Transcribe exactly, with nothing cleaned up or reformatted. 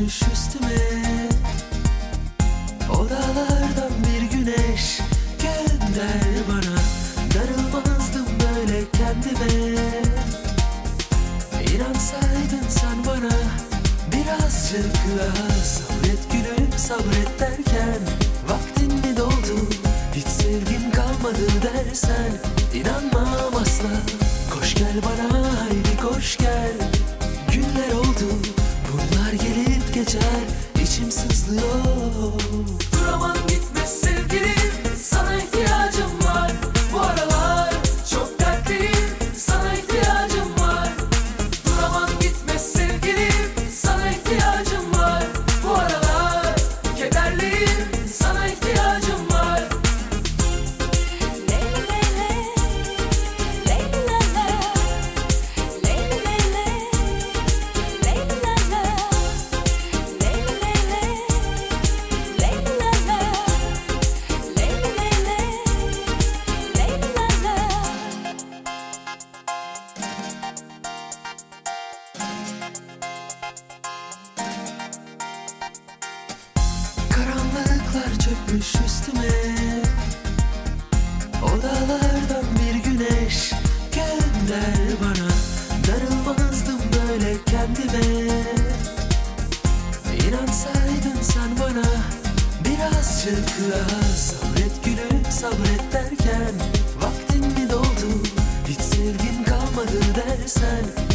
çökmüş üstüme. O dağlardan bir güneş gönder bana. Darılmazdım böyle kendime. İnansaydın sen bana, birazcık daha sabret gülüm sabret derken, vaktin mi doldu hiç sevgin kalmadı dersen, inanmam asla. Koş gel bana haydi koş gel. Günler oldu bunlar gelip geçer, içim sızlıyor. Duramam gitme sevgilim, sana ihtiyacım var. Bu aralar çok dertliyim, sana ihtiyacım var. Duramam gitme sevgilim, sana ihtiyacım var. Bu aralar kederliyim, sana ihtiyacım var. Karanlıklar çökmüş üstüme. O dağlardan bir güneş gönder bana. Darılmazdım böyle kendime. İnansaydın sen bana, birazcık daha sabret gülüm sabret derken, vaktin mi doldu hiç sevgin kalmadı dersen,